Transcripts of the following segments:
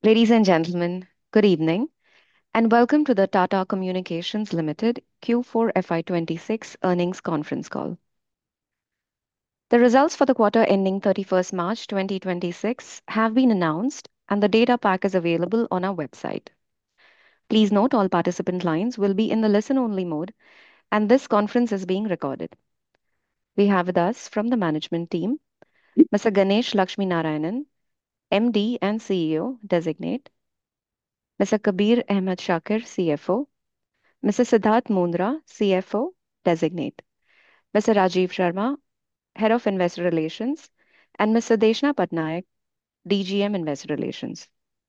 Ladies and gentlemen, good evening and welcome to the Tata Communications Limited Q4 FY26 earnings conference call. The results for the quarter ending 31st March 2026 have been announced and the data pack is available on our website. Please note all participant lines will be in the listen-only mode and this conference is being recorded. We have with us from the management team Mr. Ganesh Lakshmi Narayanan, MD and CEO designate, Mr. Kabir Ahmed Shakir, CFO, Mr. Siddharth Mundra, CFO designate, Mr. Rajiv Sharma, Head of Investor Relations, and Mr. Deshna Patnaik, DGM Investor Relations.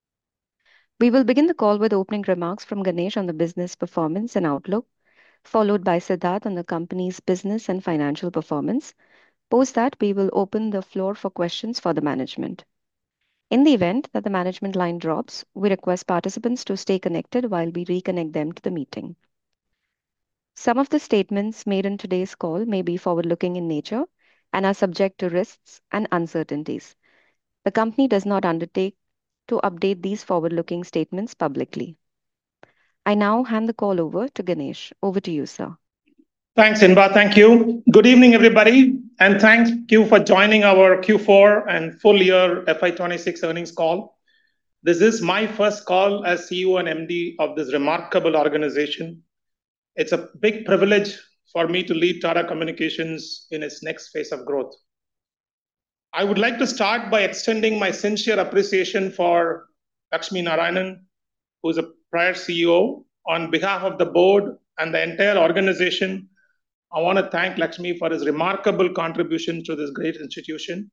We will begin the call with opening remarks from Ganesh on the business performance and outlook, followed by Siddharth on the company's business and financial performance. Post that, we will open the floor for questions for the management. In the event that the management line drops, we request participants to stay connected while we reconnect them to the meeting. Some of the statements made in today's call may be forward-looking in nature and are subject to risks and uncertainties. The company does not undertake to update these forward-looking statements publicly. I now hand the call over to Ganesh. Over to you, sir. Thanks, Inba. Thank you. Good evening, everybody, and thank you for joining our Q4 and full year FY26 earnings call. This is my first call as CEO and MD of this remarkable organization. It's a big privilege for me to lead Tata Communications in its next phase of growth. I would like to start by extending my sincere appreciation for Lakshmi Narayanan, who is a prior CEO. On behalf of the board and the entire organization, I want to thank Lakshmi for his remarkable contribution to this great institution.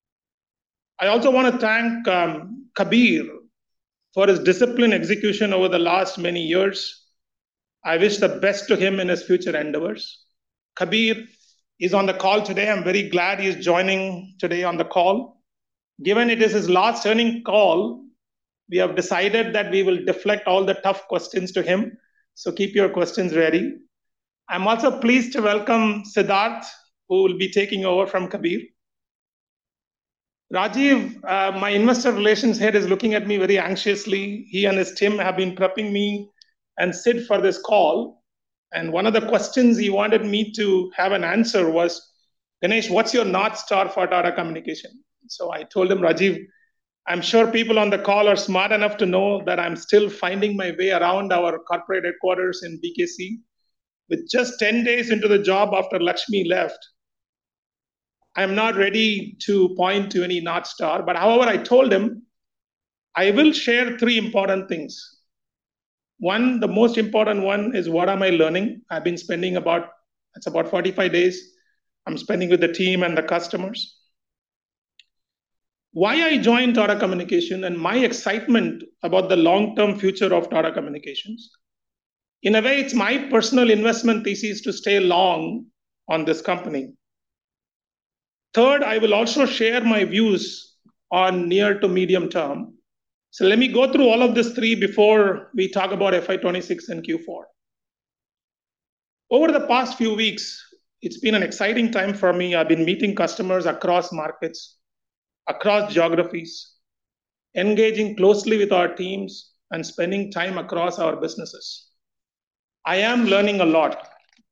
I also want to thank Kabir for his disciplined execution over the last many years. I wish the best to him in his future endeavors. Kabir is on the call today. I'm very glad he is joining today on the call. Given it is his last earnings call, we have decided that we will deflect all the tough questions to him. So keep your questions ready. I'm also pleased to welcome Siddharth, who will be taking over from Kabir. Rajiv, my investor relations head, is looking at me very anxiously. He and his team have been prepping me and Sid for this call. And one of the questions he wanted me to have an answer was, Ganesh, what's your North Star for Tata Communication? So I told him, Rajiv, I'm sure people on the call are smart enough to know that I'm still finding my way around our corporate headquarters in BKC. With just 10 days into the job after Lakshmi left, I'm not ready to point to any North Star. But however, I told him, I will share three important things. One, the most important one is what am I learning? I've been spending about 45 days. I'm spending with the team and the customers. Why I joined Tata Communications and my excitement about the long-term future of Tata Communications. In a way, it's my personal investment thesis to stay long on this company. Third, I will also share my views on near to medium term. So let me go through all of these three before we talk about FY26 and Q4. Over the past few weeks, it's been an exciting time for me. I've been meeting customers across markets, across geographies, engaging closely with our teams and spending time across our businesses. I am learning a lot.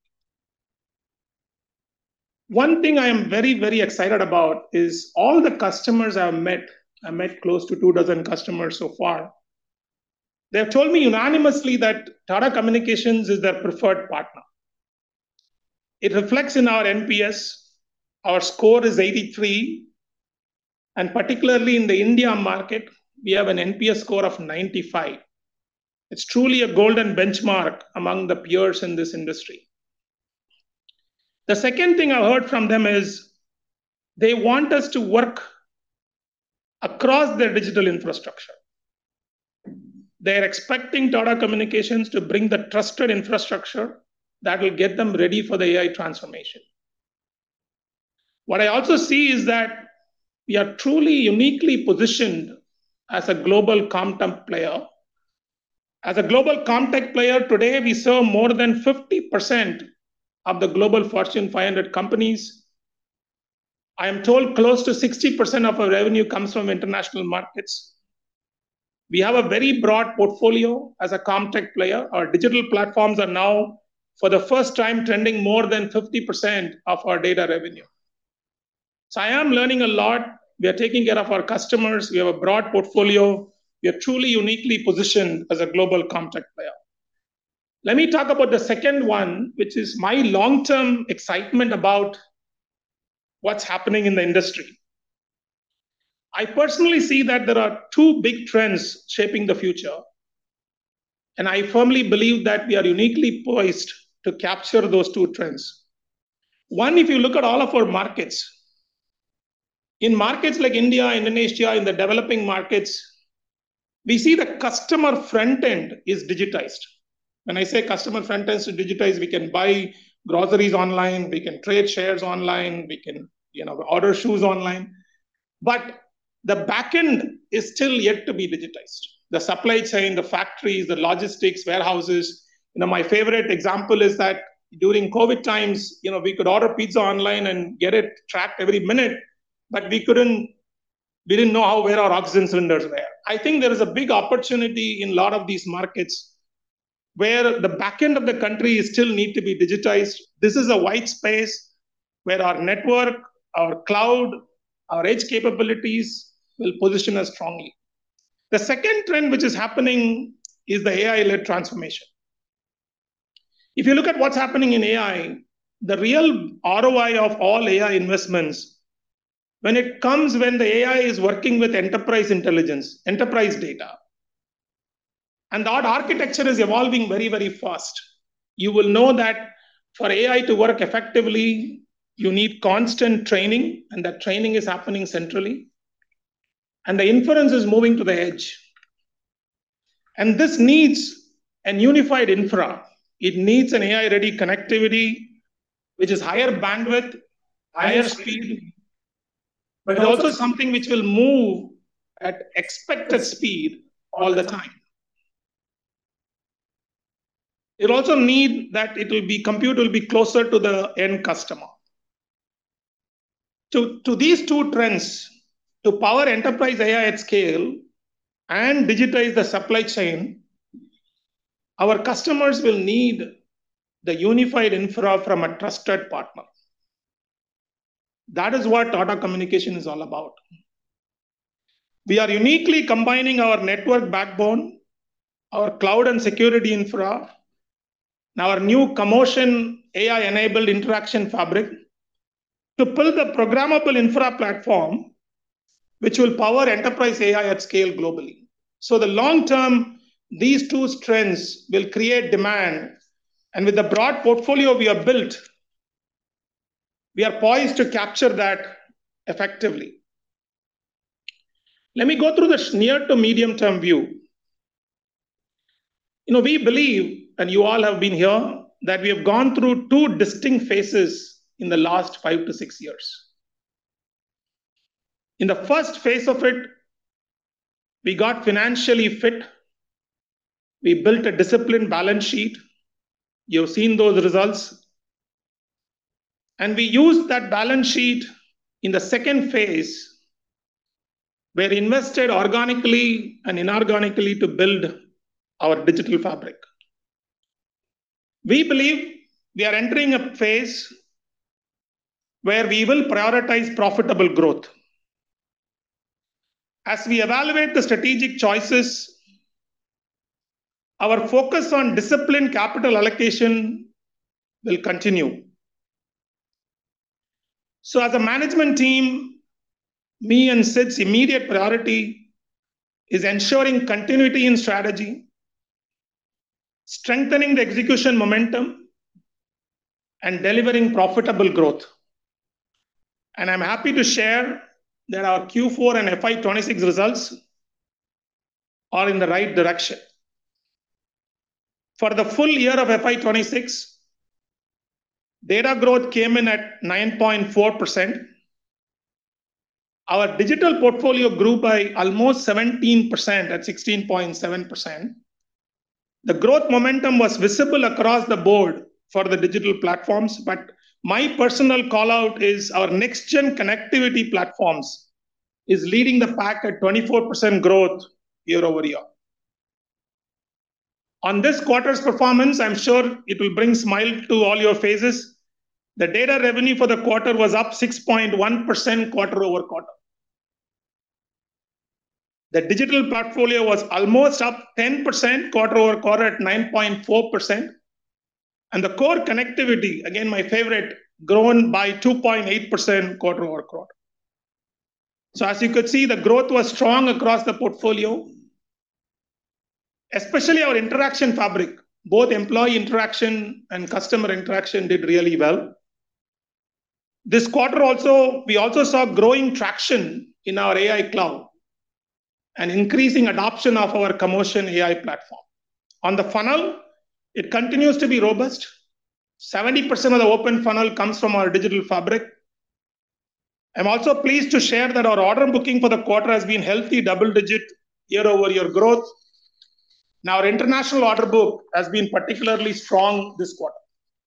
One thing I am very, very excited about is all the customers I've met. I met close to 24 customers so far. They have told me unanimously that Tata Communications is their preferred partner. It reflects in our NPS. Our score is 83. And particularly in the India market, we have an NPS score of 95. It's truly a golden benchmark among the peers in this industry. The second thing I heard from them is they want us to work across their digital infrastructure. They're expecting Tata Communications to bring the trusted infrastructure that will get them ready for the AI transformation. What I also see is that we are truly uniquely positioned as a global CommTech player. As a global CommTech player today, we serve more than 50% of the global Fortune 500 companies. I am told close to 60% of our revenue comes from international markets. We have a very broad portfolio as a Comtech player. Our digital platforms are now, for the first time, trending more than 50% of our data revenue. So I am learning a lot. We are taking care of our customers. We have a broad portfolio. We are truly uniquely positioned as a global Comtech player. Let me talk about the second one, which is my long-term excitement about what's happening in the industry. I personally see that there are two big trends shaping the future. And I firmly believe that we are uniquely poised to capture those two trends. One, if you look at all of our markets, in markets like India, Indonesia, in the developing markets, we see the customer front end is digitized. When I say customer front end is digitized, we can buy groceries online, we can trade shares online, we can order shoes online. But the back end is still yet to be digitized. The supply chain, the factories, the logistics, warehouses. My favorite example is that during COVID times, we could order pizza online and get it tracked every minute, but we didn't know where our oxygen cylinders were. I think there is a big opportunity in a lot of these markets where the back end of the country still need to be digitized. This is a white space where our network, our cloud, our edge capabilities will position us strongly. The second trend which is happening is the AI-led transformation. If you look at what's happening in AI, the real ROI of all AI investments, when the AI is working with enterprise intelligence, enterprise data, and that architecture is evolving very, very fast. You will know that for AI to work effectively, you need constant training, and that training is happening centrally. And the inference is moving to the edge. And this needs an unified infra. It needs an AI-ready connectivity, which is higher bandwidth, higher speed, but also something which will move at expected speed all the time. It also need that compute will be closer to the end customer. To these two trends, to power enterprise AI at scale and digitize the supply chain, our customers will need the unified infra from a trusted partner. That is what Tata Communications is all about. We are uniquely combining our network backbone, our cloud and security infra, and our new Commotion AI-enabled interaction fabric to build a programmable infra platform which will power enterprise AI at scale globally. So the long term, these two trends will create demand. And with the broad portfolio we have built, we are poised to capture that effectively. Let me go through the near to medium term view. We believe, and you all have been here, that we have gone through two distinct phases in the last 5 to 6 years. In the first phase of it, we got financially fit. We built a disciplined balance sheet. You've seen those results. And we used that balance sheet in the second phase, where we invested organically and inorganically to build our digital fabric. We believe we are entering a phase where we will prioritize profitable growth. As we evaluate the strategic choices, our focus on disciplined capital allocation will continue. So as a management team, me and Sid's immediate priority is ensuring continuity in strategy, strengthening the execution momentum, and delivering profitable growth. And I'm happy to share that our Q4 and FY26 results are in the right direction. For the full year of FY26, data growth came in at 9.4%. Our digital portfolio grew by almost 17% at 16.7%. The growth momentum was visible across the board for the digital platforms, but my personal call out is our next-gen connectivity platforms is leading the pack at 24% growth year over year. On this quarter's performance, I'm sure it will bring smile to all your faces. The data revenue for the quarter was up 6.1% quarter over quarter. The digital portfolio was almost up 10% quarter over quarter at 9.4%. And the core connectivity, again, my favorite, grown by 2.8% quarter over quarter. So as you could see, the growth was strong across the portfolio, especially our interaction fabric. Both employee interaction and customer interaction did really well. This quarter we also saw growing traction in our AI cloud and increasing adoption of our Commotion AI platform. On the funnel, it continues to be robust. 70% of the open funnel comes from our digital fabric. I'm also pleased to share that our order booking for the quarter has been healthy, double-digit year-over-year growth. Now, our international order book has been particularly strong this quarter.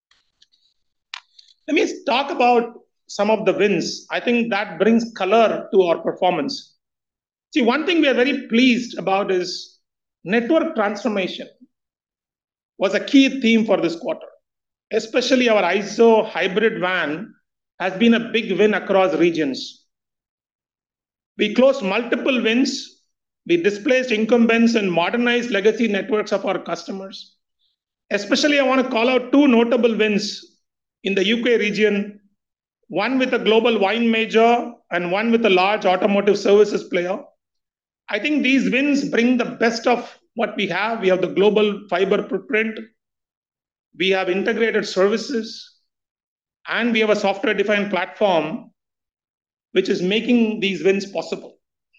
Let me talk about some of the wins. I think that brings color to our performance. See, one thing we are very pleased about is network transformation was a key theme for this quarter. Especially our IZO hybrid WAN has been a big win across regions. We closed multiple wins. We displaced incumbents and modernized legacy networks of our customers. Especially, I want to call out two notable wins in the UK region, one with a global wine major and one with a large automotive services player. I think these wins bring the best of what we have. We have the global fiber footprint. We have integrated services, and we have a software-defined platform which is making these wins possible.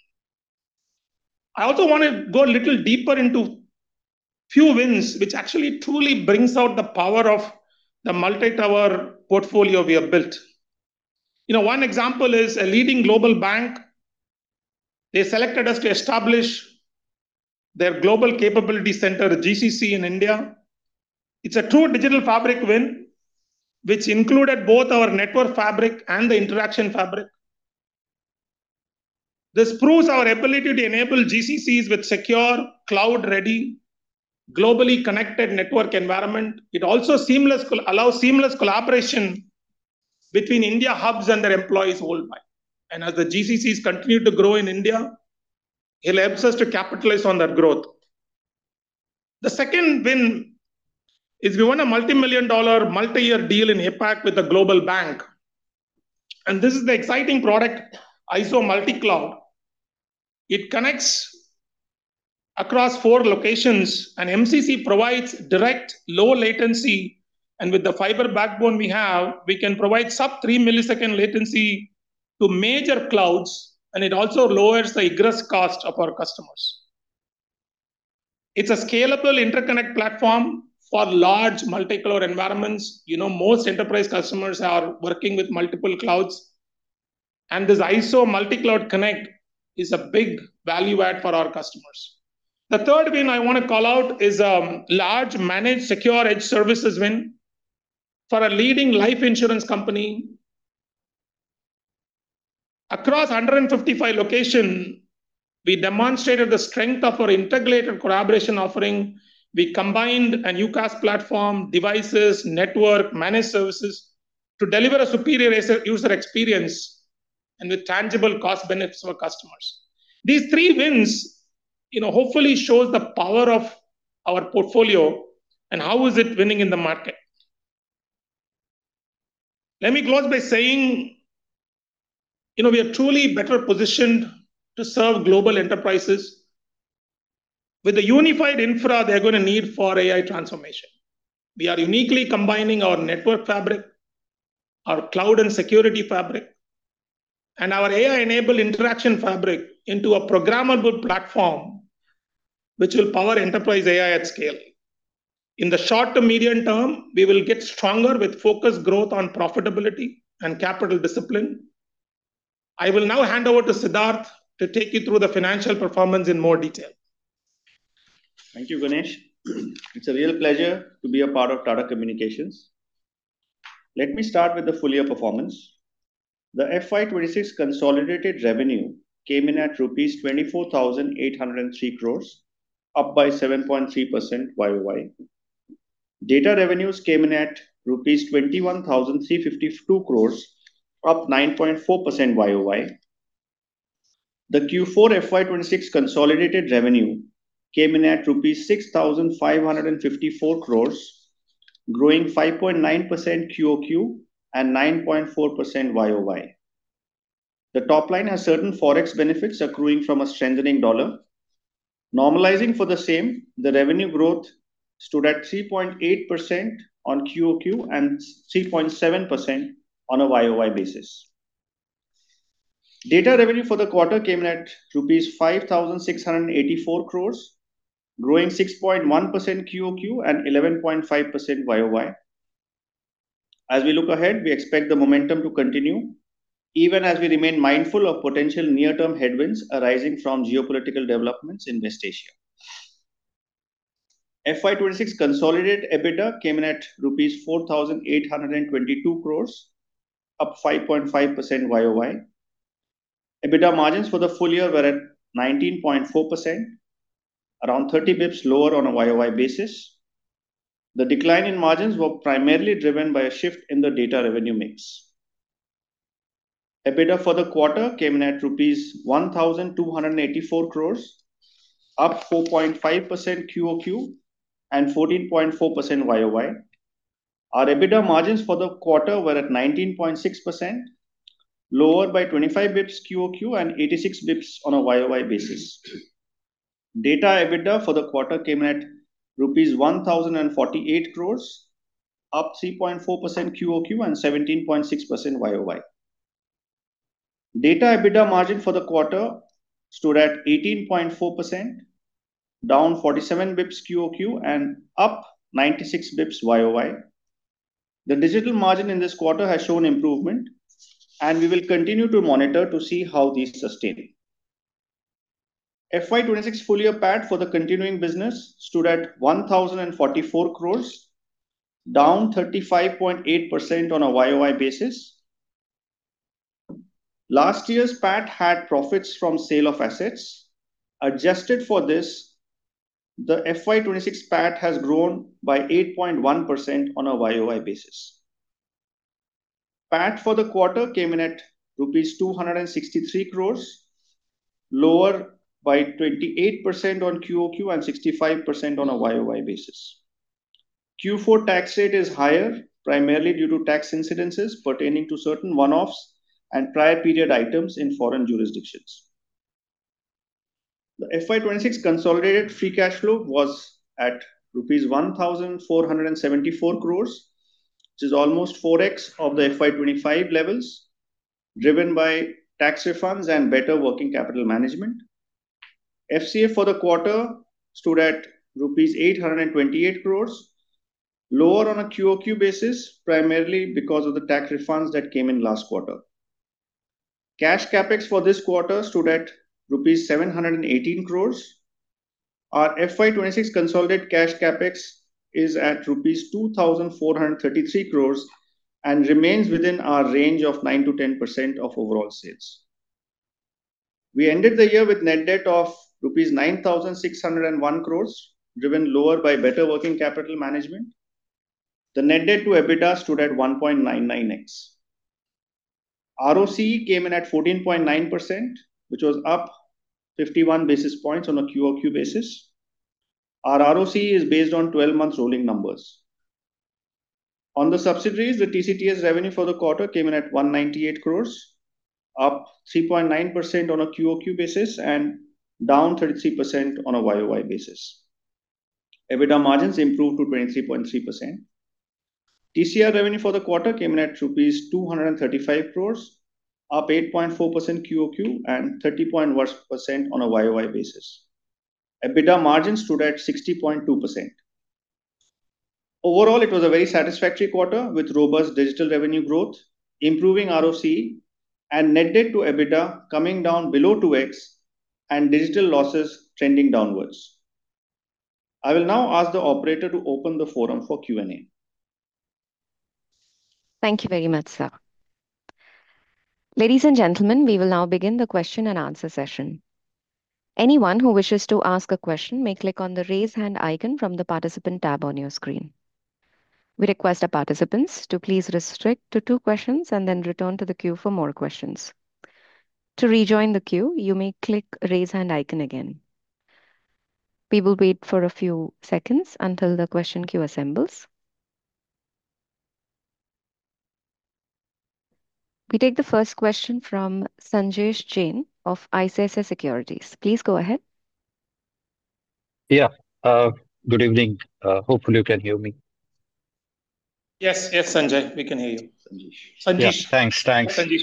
I also want to go a little deeper into few wins which actually truly brings out the power of the multi-tower portfolio we have built. One example is a leading global bank. They selected us to establish their global capability center, GCC, in India. It's a true digital fabric win, which included both our network fabric and the interaction fabric. This proves our ability to enable GCCs with secure, cloud-ready, globally connected network environment. It also allows seamless collaboration between India hubs and their employees worldwide. And as the GCCs continue to grow in India, it helps us to capitalize on that growth. The second win is we won a multi-million-dollar, multi-year deal in APAC with a global bank. And this is the exciting product, IZO Multi-Cloud. It connects across 4 locations, and MCC provides direct, low latency. And with the fiber backbone we have, we can provide sub-3 millisecond latency to major clouds, and it also lowers the egress cost of our customers. It's a scalable interconnect platform for large multi-cloud environments. Most enterprise customers are working with multiple clouds. And this IZO Multi-Cloud Connect is a big value add for our customers. The third win I want to call out is a large managed secure edge services win for a leading life insurance company. Across 155 locations, we demonstrated the strength of our integrated collaboration offering. We combined a UCaaS platform, devices, network, managed services to deliver a superior user experience and with tangible cost benefits for customers. These 3 wins, hopefully shows the power of our portfolio and how is it winning in the market. Let me close by saying, we are truly better positioned to serve global enterprises with the unified infra they're going to need for AI transformation. We are uniquely combining our network fabric, our cloud and security fabric, and our AI-enabled interaction fabric into a programmable platform which will power enterprise AI at scale. In the short to medium term, we will get stronger with focused growth on profitability and capital discipline. I will now hand over to Siddharth to take you through the financial performance in more detail. Thank you, Ganesh. It's a real pleasure to be a part of Tata Communications. Let me start with the full year performance. The FY26 consolidated revenue came in at rupees 24,803 crores, up by 7.3% YOY. Data revenues came in at rupees 21,352 crores, up 9.4% YOY. The Q4 FY26 consolidated revenue came in at rupees 6,554 crores, growing 5.9% QOQ and 9.4% YOY. The top line has certain forex benefits accruing from a strengthening dollar. Normalizing for the same, the revenue growth stood at 3.8% on QOQ and 3.7% on a YOY basis. Data revenue for the quarter came in at rupees 5,684 crores, growing 6.1% QOQ and 11.5% YOY. As we look ahead, we expect the momentum to continue, even as we remain mindful of potential near-term headwinds arising from geopolitical developments in West Asia. FY26 consolidated EBITDA came in at rupees 4,822 crores, up 5.5% YOY. EBITDA margins for the full year were at 19.4%, around 30 bips lower on a YOY basis. The decline in margins were primarily driven by a shift in the data revenue mix. EBITDA for the quarter came in at rupees 1,284 crores, up 4.5% QOQ and 14.4% YOY. Our EBITDA margins for the quarter were at 19.6%, lower by 25 bips QOQ and 86 bips on a YOY basis. Data EBITDA for the quarter came in at rupees 1,048 crores, up 3.4% QOQ and 17.6% YOY. Data EBITDA margin for the quarter stood at 18.4%, down 47 bips QOQ and up 96 bips YOY. The digital margin in this quarter has shown improvement, and we will continue to monitor to see how these sustain. FY26 full year PAT for the continuing business stood at 1,044 crores, down 35.8% on a YOY basis. Last year's PAT had profits from sale of assets. Adjusted for this, the FY26 PAT has grown by 8.1% on a YOY basis. PAT for the quarter came in at rupees 263 crores, lower by 28% on QOQ and 65% on a YOY basis. Q4 tax rate is higher, primarily due to tax incidences pertaining to certain one-offs and prior period items in foreign jurisdictions. The FY26 consolidated free cash flow was at rupees 1,474 crores, which is almost 4x of the FY25 levels, driven by tax refunds and better working capital management. FCF for the quarter stood at rupees 828 crores, lower on a QOQ basis, primarily because of the tax refunds that came in last quarter. Cash capex for this quarter stood at rupees 718 crores. Our FY26 consolidated cash capex is at rupees 2,433 crores and remains within our range of 9 to 10% of overall sales. We ended the year with net debt of rupees 9,601 crores, driven lower by better working capital management. The net debt to EBITDA stood at 1.99x. ROCE came in at 14.9%, which was up 51 basis points on a QOQ basis. Our ROCE is based on 12 months rolling numbers. On the subsidiaries, the TCTS revenue for the quarter came in at 198 crores, up 3.9% on a QOQ basis and down 33% on a YOY basis. EBITDA margins improved to 23.3%. TCR revenue for the quarter came in at rupees 235 crores, up 8.4% QOQ and 30.1% on a YOY basis. EBITDA margin stood at 60.2%. Overall, it was a very satisfactory quarter with robust digital revenue growth, improving ROCE, and net debt to EBITDA coming down below 2x and digital losses trending downwards. I will now ask the operator to open the forum for Q&A. Thank you very much, sir. Ladies and gentlemen, we will now begin the question and answer session. Anyone who wishes to ask a question may click on the raise hand icon from the participant tab on your screen. We request our participants to please restrict to 2 questions and then return to the queue for more questions. To rejoin the queue, you may click raise hand icon again. We will wait for a few seconds until the question queue assembles. We take the first question from Sanjesh Jain of ICICI Securities. Please go ahead. Yeah, good evening. Hopefully you can hear me. Yes, Sanjay, we can hear you. Yeah, Sanjesh. thanks. Sanjesh.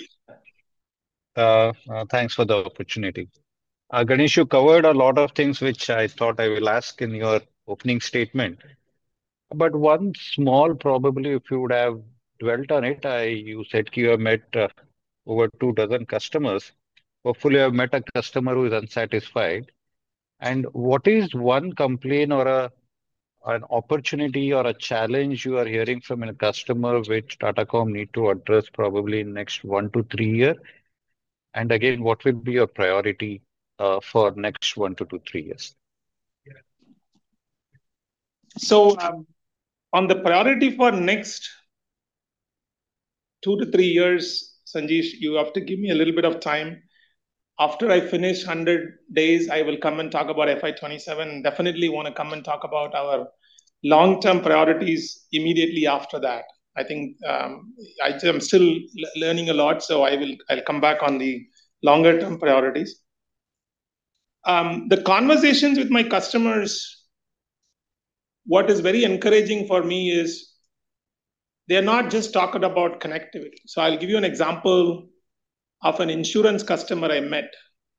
Thanks for the opportunity. Ganesh, you covered a lot of things which I thought I will ask in your opening statement. But one small, probably, if you would have dwelt on it, you said you have met over 2 dozen customers. Hopefully, you have met a customer who is unsatisfied. And what is one complaint or an opportunity or a challenge you are hearing from a customer which Tatacom need to address probably in next 1 to 3 years? And again, what will be your priority for next 1 to 3 years? So on the priority for next 2 to 3 years, Sanjesh, you have to give me a little bit of time. After I finish 100 days, I will come and talk about FY27. Definitely want to come and talk about our long-term priorities immediately after that. I think I'm still learning a lot, so I'll come back on the longer-term priorities. The conversations with my customers, what is very encouraging for me is they're not just talking about connectivity. So I'll give you an example of an insurance customer I met.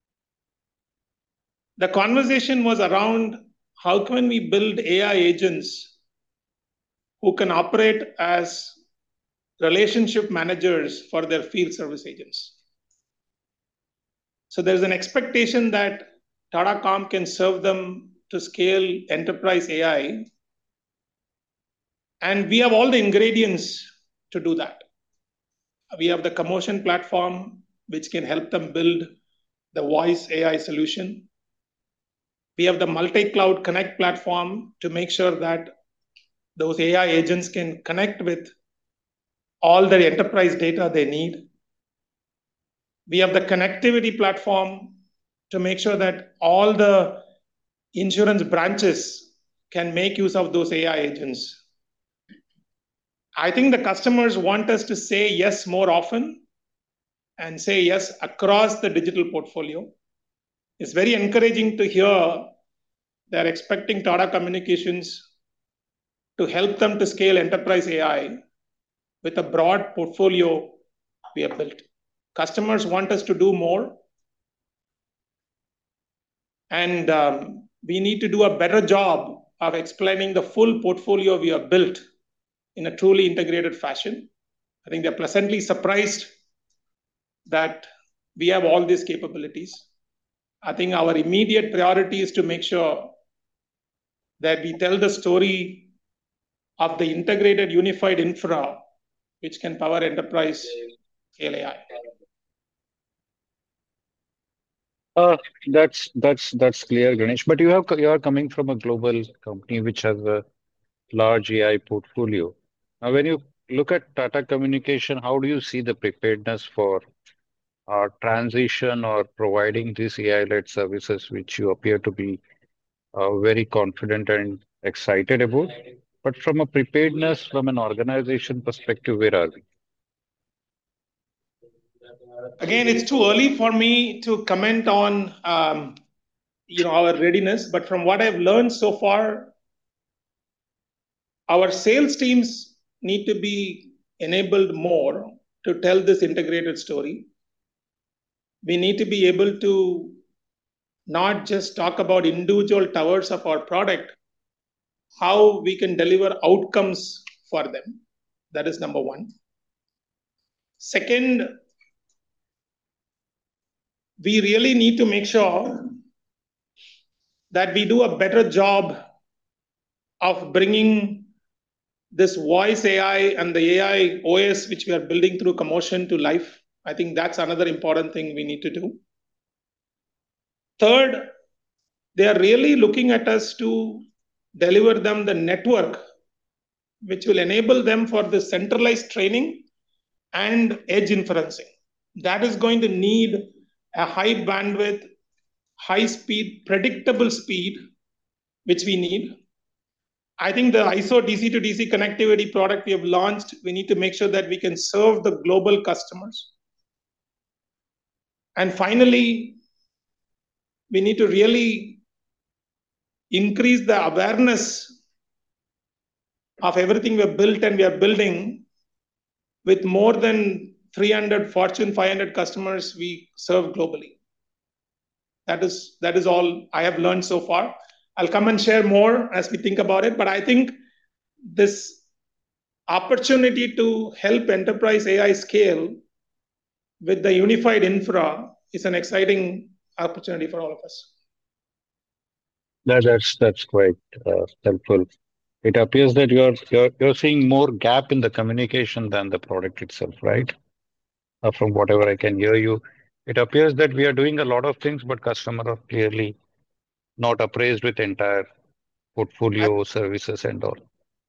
The conversation was around how can we build AI agents who can operate as relationship managers for their field service agents. So there's an expectation that Tatacom can serve them to scale enterprise AI. And we have all the ingredients to do that. We have the Commotion platform, which can help them build the voice AI solution. We have the multi-cloud connect platform to make sure that those AI agents can connect with all the enterprise data they need. We have the connectivity platform to make sure that all the insurance branches can make use of those AI agents. I think the customers want us to say yes more often and say yes across the digital portfolio. It's very encouraging to hear they're expecting Tata Communications to help them to scale enterprise AI with a broad portfolio we have built. Customers want us to do more. And we need to do a better job of explaining the full portfolio we have built in a truly integrated fashion. I think they're pleasantly surprised that we have all these capabilities. I think our immediate priority is to make sure that we tell the story of the integrated unified infra, which can power enterprise scale AI. That's clear, Ganesh. But you are coming from a global company which has a large AI portfolio. Now, when you look at Tata Communication, how do you see the preparedness for transition or providing these AI-led services, which you appear to be very confident and excited about? But from a preparedness, from an organization perspective, where are we? Again, it's too early for me to comment on our readiness, but from what I've learned so far, our sales teams need to be enabled more to tell this integrated story. We need to be able to not just talk about individual towers of our product, how we can deliver outcomes for them. That is number one. Second, we really need to make sure that we do a better job of bringing this voice AI and the AI OS, which we are building through Commotion, to life. I think that's another important thing we need to do. Third, they are really looking at us to deliver them the network which will enable them for the centralized training and edge inferencing. That is going to need a high bandwidth, high speed, predictable speed, which we need. I think the ISO DC to DC connectivity product we have launched, we need to make sure that we can serve the global customers. And finally, we need to really increase the awareness of everything we have built and we are building with more than 300 Fortune 500 customers we serve globally. That is all I have learned so far. I'll come and share more as we think about it, but I think this opportunity to help enterprise AI scale with the unified infra is an exciting opportunity for all of us. That's quite helpful. It appears that you're seeing more gap in the communication than the product itself, right? From whatever I can hear you, it appears that we are doing a lot of things, but customer are clearly not appraised with entire portfolio, services, and all.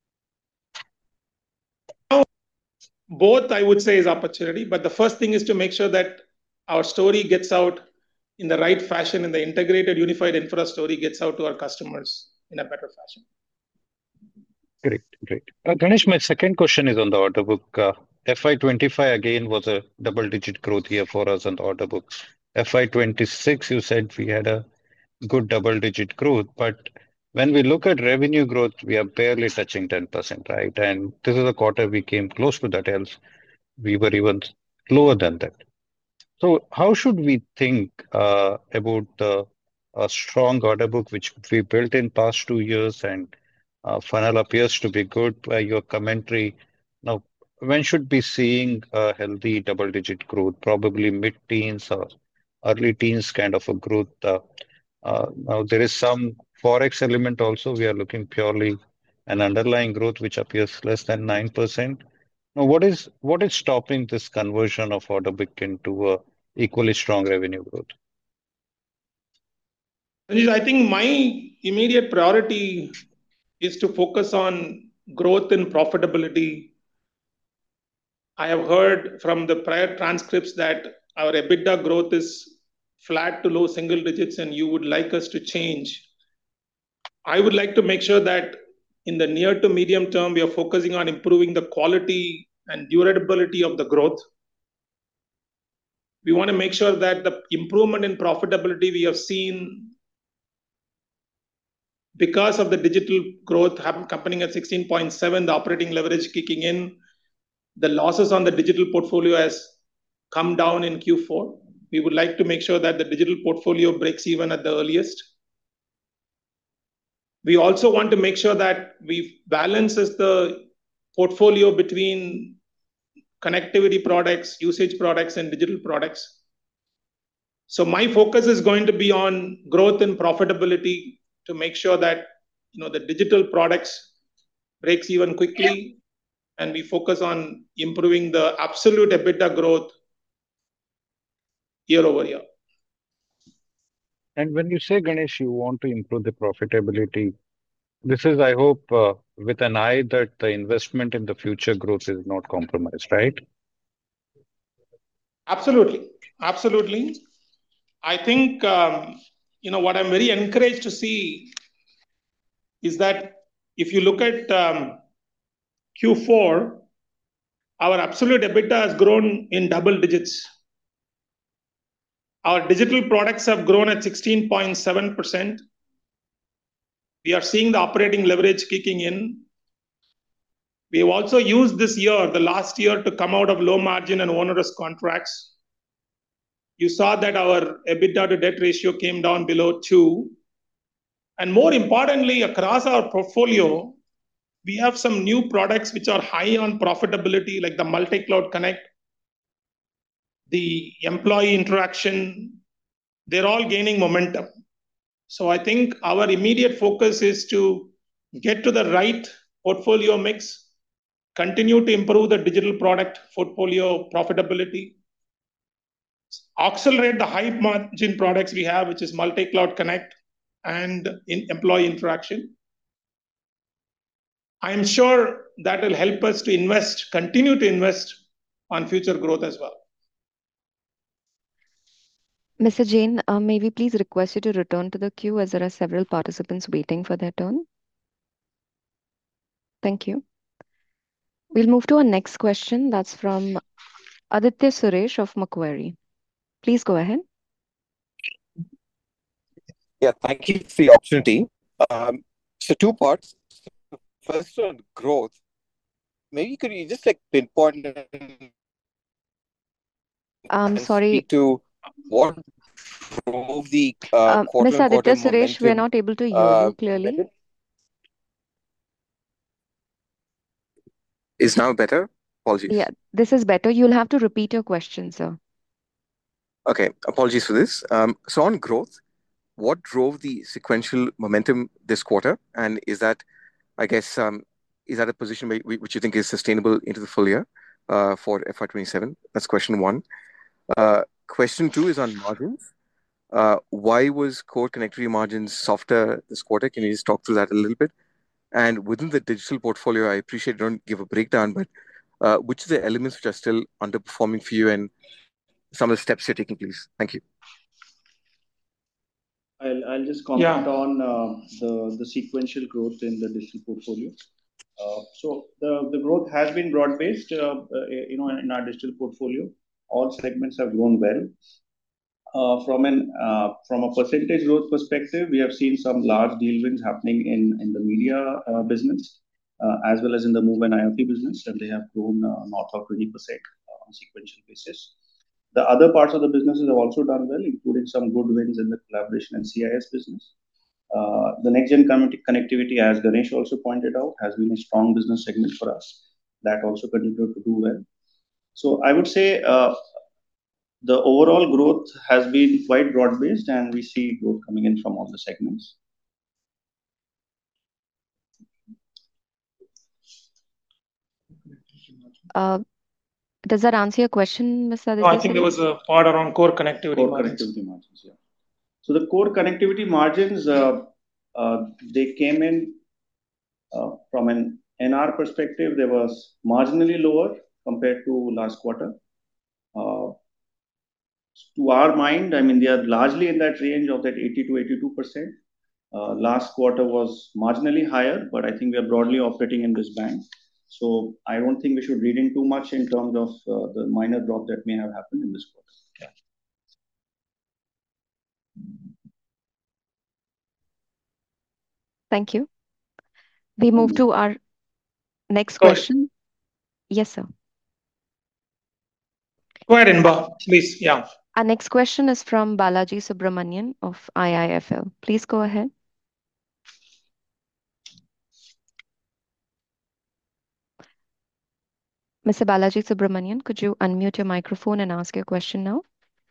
Both, I would say, is opportunity, but the first thing is to make sure that our story gets out in the right fashion, and the integrated unified infra story gets out to our customers in a better fashion. Great. Ganesh, my second question is on the order book. FY25 again was a double-digit growth year for us on the order book. FY26, you said we had a good double-digit growth, but when we look at revenue growth, we are barely touching 10%, right? And this is a quarter we came close to that, else we were even lower than that. So how should we think about the strong order book which we built in past 2 years, and funnel appears to be good by your commentary. Now, when should be seeing a healthy double-digit growth, probably mid-teens or early teens kind of a growth? Now, there is some forex element also. We are looking purely an underlying growth which appears less than 9%. Now, what is stopping this conversion of order book into a equally strong revenue growth? I think my immediate priority is to focus on growth and profitability. I have heard from the prior transcripts that our EBITDA growth is flat to low single digits, and you would like us to change. I would like to make sure that in the near to medium term, we are focusing on improving the quality and durability of the growth. We want to make sure that the improvement in profitability we have seen because of the digital growth happening at 16.7, the operating leverage kicking in, the losses on the digital portfolio has come down in Q4. We would like to make sure that the digital portfolio breaks even at the earliest. We also want to make sure that we balances the portfolio between connectivity products, usage products, and digital products. So my focus is going to be on growth and profitability to make sure that the digital products breaks even quickly, and we focus on improving the absolute EBITDA growth year over year. And when you say, Ganesh, you want to improve the profitability, this is, I hope, with an eye that the investment in the future growth is not compromised, right? Absolutely. I think, what I'm very encouraged to see is that if you look at Q4, our absolute EBITDA has grown in double digits. Our digital products have grown at 16.7%. We are seeing the operating leverage kicking in. We have also used this year, the last year, to come out of low margin and onerous contracts. You saw that our EBITDA to debt ratio came down below 2. And more importantly, across our portfolio, we have some new products which are high on profitability, like the Multi-Cloud Connect, the employee interaction. They're all gaining momentum. So I think our immediate focus is to get to the right portfolio mix, continue to improve the digital product portfolio profitability, accelerate the high margin products we have, which is Multi-Cloud Connect and employee interaction. I am sure that will help us to continue to invest on future growth as well. Mr. Jain, may we please request you to return to the queue as there are several participants waiting for their turn? Thank you. We'll move to our next question. That's from Aditya Suresh of Macquarie. Please go ahead. Yeah, thank you for the opportunity. So two parts. First on growth, maybe could you just pinpoint and Sorry. speak to what drove the Mr. quarter-on-quarter Aditya Suresh, we are momentum? not able to hear you clearly. Is now better? Apologies. Yeah, this is better. You'll have to repeat your question, sir. Okay, apologies for this. So on growth, what drove the sequential momentum this quarter? And is that, I guess, is that a position which you think is sustainable into the full year for FY27? That's question one. Question two is on margins. Why was core connectivity margins softer this quarter? Can you just talk through that a little bit? And within the digital portfolio, I appreciate you don't give a breakdown, but which are the elements which are still underperforming for you and some of the steps you're taking, please? Thank you. I'll just comment on the sequential growth in the digital portfolio. So the growth has been broad-based, in our digital portfolio. All segments have grown well. From a percentage growth perspective, we have seen some large deal wins happening in the media business, as well as in the Move and IoT business, and they have grown north of 20% on a sequential basis. The other parts of the businesses have also done well, including some good wins in the collaboration and CIS business. The next-gen connectivity, as Ganesh also pointed out, has been a strong business segment for us. That also continued to do well. So I would say the overall growth has been quite broad-based, and we see growth coming in from all the segments. Does that answer your question, Mr. Aditya? No, I think there was a part around core connectivity margins. Yeah. So the core connectivity margins, they came in from an NR perspective, they was marginally lower compared to last quarter. To our mind, I mean, they are largely in that range of that 80 to 82%. Last quarter was marginally higher, but I think we are broadly operating in this band. So I don't think we should read in too much in terms of the minor drop that may have happened in this quarter. Yeah. Thank you. We move to our next question. Yes, sir. Go ahead, Inba, please. Yeah. Our next question is from Balaji Subramanian of IIFL. Please go ahead. Mr. Balaji Subramanian, could you unmute your microphone and ask your question now?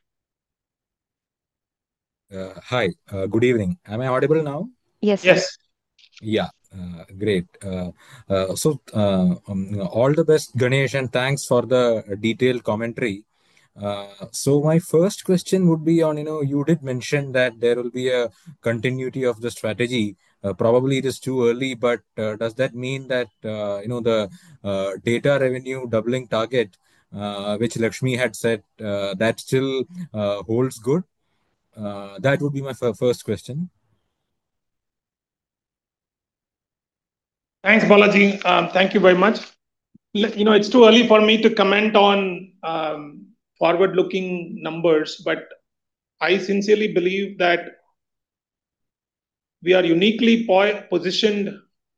Hi, good evening. Am I audible now? Yes. Yes. Yeah, great. So all the best, Ganesh, and thanks for the detailed commentary. So my first question would be on, you did mention that there will be a continuity of the strategy. Probably it is too early, but does that mean that, the data revenue doubling target, which Lakshmi had said, that still holds good? That would be my first question. Thanks, Balaji. Thank you very much. It's too early for me to comment on forward-looking numbers, but I sincerely believe that we are uniquely positioned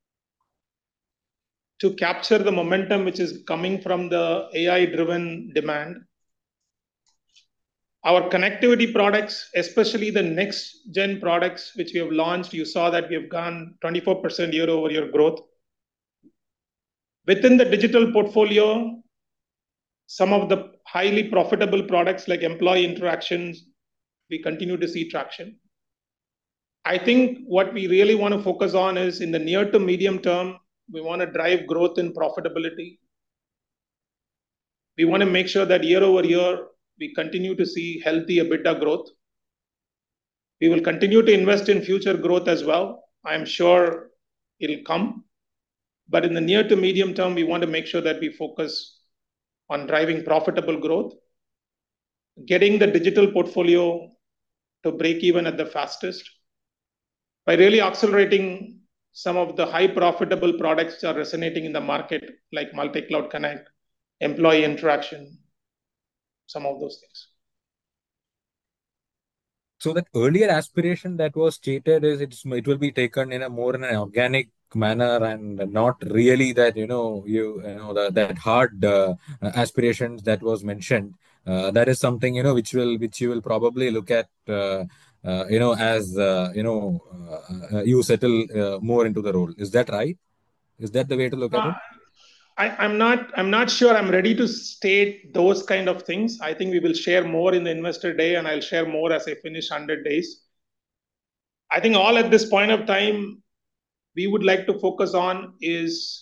to capture the momentum which is coming from the AI-driven demand. Our connectivity products, especially the next-gen products which we have launched, you saw that we have gone 24% year-over-year growth. Within the digital portfolio, some of the highly profitable products like employee interactions, we continue to see traction. I think what we really want to focus on is in the near to medium term, we want to drive growth in profitability. We want to make sure that year over year, we continue to see healthy EBITDA growth. We will continue to invest in future growth as well. I'm sure it'll come. But in the near to medium term, we want to make sure that we focus on driving profitable growth, getting the digital portfolio to break even at the fastest by really accelerating some of the high profitable products that are resonating in the market, like Multi-Cloud Connect, employee interaction, some of those things. So that earlier aspiration that was stated is it will be taken in an organic manner and not really that that hard aspirations that was mentioned. That is something which you will probably look at as you settle more into the role. Is that right? Is that the way to look at it? I'm not sure I'm ready to state those kind of things. I think we will share more in the investor day, and I'll share more as I finish 100 days. I think all at this point of time, we would like to focus on is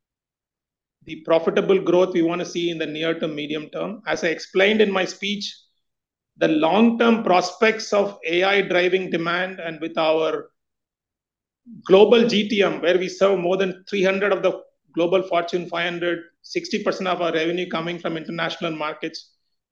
the profitable growth we want to see in the near to medium term. As I explained in my speech, the long-term prospects of AI driving demand, and with our global GTM, where we serve more than 300 of the global Fortune 500, 60% of our revenue coming from international markets,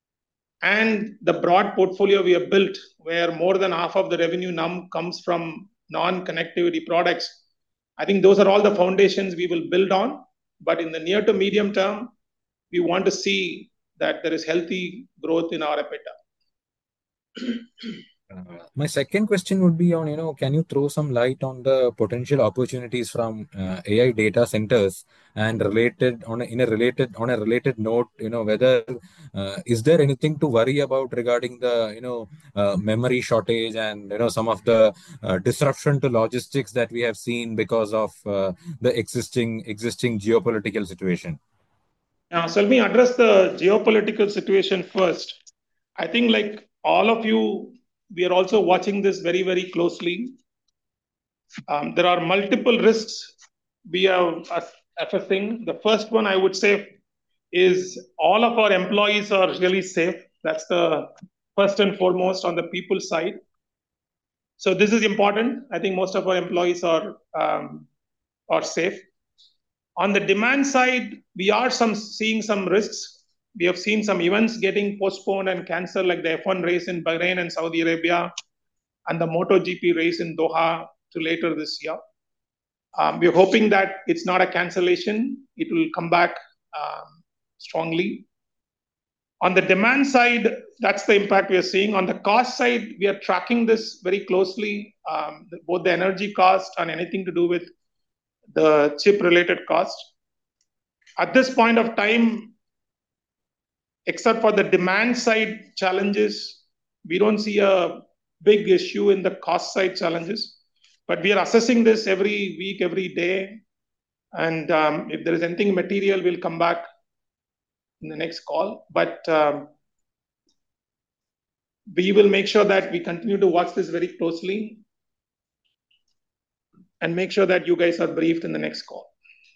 and the broad portfolio we have built, where more than half of the revenue now comes from non-connectivity products. I think those are all the foundations we will build on. But in the near to medium term, we want to see that there is healthy growth in our EBITDA. My second question would be on, can you throw some light on the potential opportunities from AI data centers and on a related note, whether is there anything to worry about regarding the memory shortage and some of the disruption to logistics that we have seen because of the existing geopolitical situation? So let me address the geopolitical situation first. I think, like all of you, we are also watching this very, very closely. There are multiple risks we are assessing. The first one I would say is all of our employees are really safe. That's the first and foremost on the people side. So this is important. I think most of our employees are safe. On the demand side, we are seeing some risks. We have seen some events getting postponed and canceled, like the F1 race in Bahrain and Saudi Arabia, and the MotoGP race in Doha to later this year. We're hoping that it's not a cancellation. It will come back strongly. On the demand side, that's the impact we are seeing. On the cost side, we are tracking this very closely, both the energy cost and anything to do with the chip-related cost. At this point of time, except for the demand side challenges, we don't see a big issue in the cost side challenges. But we are assessing this every week, every day. And if there is anything material, we'll come back in the next call. But we will make sure that we continue to watch this very closely and make sure that you guys are briefed in the next call.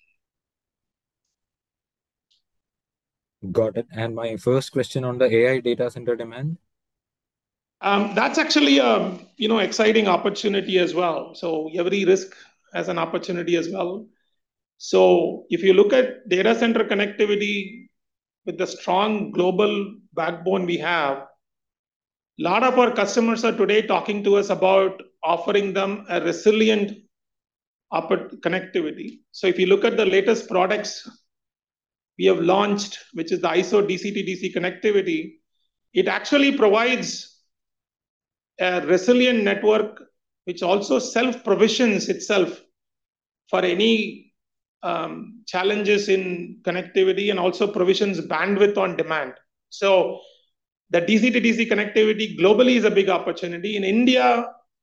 Got it. And my first question on the AI data center demand? That's actually a exciting opportunity as well. So every risk has an opportunity as well. So if you look at data center connectivity with the strong global backbone we have, a lot of our customers are today talking to us about offering them a resilient connectivity. So if you look at the latest products we have launched, which is the ISO DC-to-DC connectivity, it actually provides a resilient network which also self-provisions itself for any challenges in connectivity, and also provisions bandwidth on demand. So the DC-to-DC connectivity globally is a big opportunity. In India,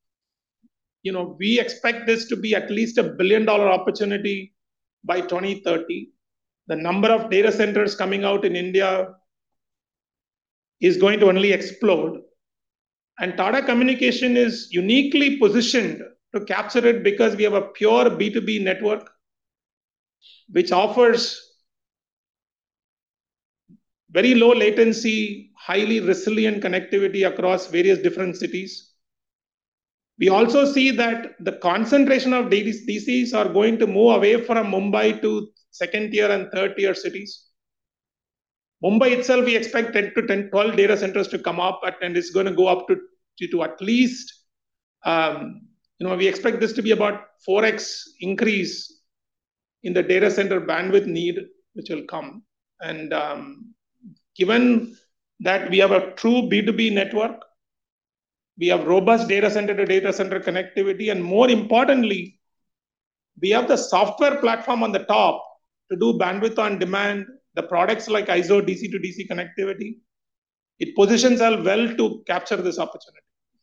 we expect this to be at least $1 billion opportunity by 2030. The number of data centers coming out in India is going to only explode. And Tata Communications is uniquely positioned to capture it because we have a pure B2B network, which offers very low latency, highly resilient connectivity across various different cities. We also see that the concentration of DCs are going to move away from Mumbai to second tier and third tier cities. Mumbai itself, we expect 10 to 12 data centers to come up, and it's going to go up to at least, we expect this to be about 4x increase in the data center bandwidth need, which will come. And given that we have a true B2B network, we have robust data center to data center connectivity, and more importantly, we have the software platform on the top to do bandwidth on demand, the products like ISO DC to DC connectivity. It positions us well to capture this opportunity.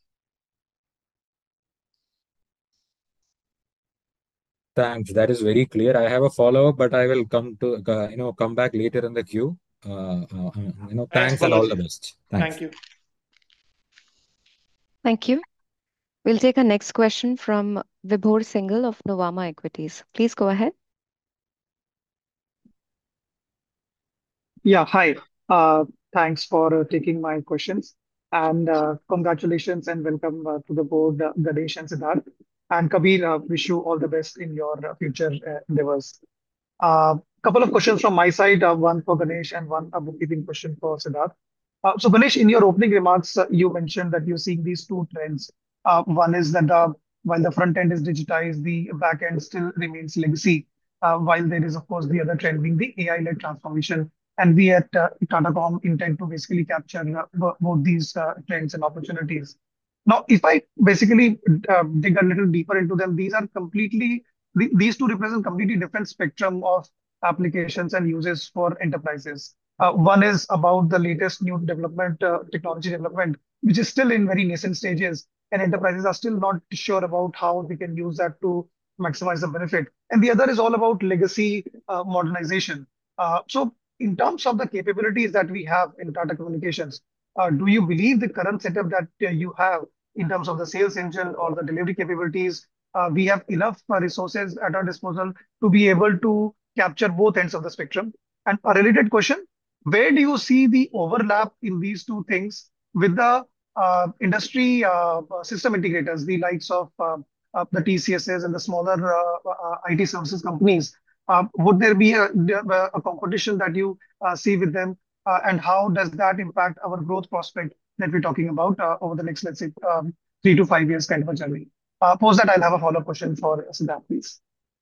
Thanks. That is very clear. I have a follow-up, but I will come back later in the queue. Thanks and all the best. Thanks. Thank you. Thank you. We'll take a next question from Vibhor Singhal of Nuvama Equities. Please go ahead. Yeah, hi. Thanks for taking my questions. And congratulations and welcome to the board, Ganesh and Siddharth. And Kabir, wish you all the best in your future endeavors. Couple of questions from my side, one for Ganesh and one bookkeeping question for Siddharth. So Ganesh, in your opening remarks, you mentioned that you're seeing these two trends. One is that while the front end is digitized, the back end still remains legacy, while there is, of course, the other trend being the AI-led transformation. And we at Tatacom intend to basically capture both these trends and opportunities. Now, if I basically dig a little deeper into them, these two represent completely different spectrum of applications and uses for enterprises. One is about the latest new development, technology development, which is still in very nascent stages, and enterprises are still not sure about how they can use that to maximize the benefit. And the other is all about legacy modernization. So in terms of the capabilities that we have in Tata Communications, do you believe the current setup that you have in terms of the sales engine or the delivery capabilities, we have enough resources at our disposal to be able to capture both ends of the spectrum? And a related question, where do you see the overlap in these two things with the industry system integrators, the likes of the TCSs and the smaller IT services companies? Would there be a competition that you see with them? And how does that impact our growth prospect that we're talking about over the next, let's say, 3 to 5 years kind of a journey? Post that, I'll have a follow-up question for Siddharth, please.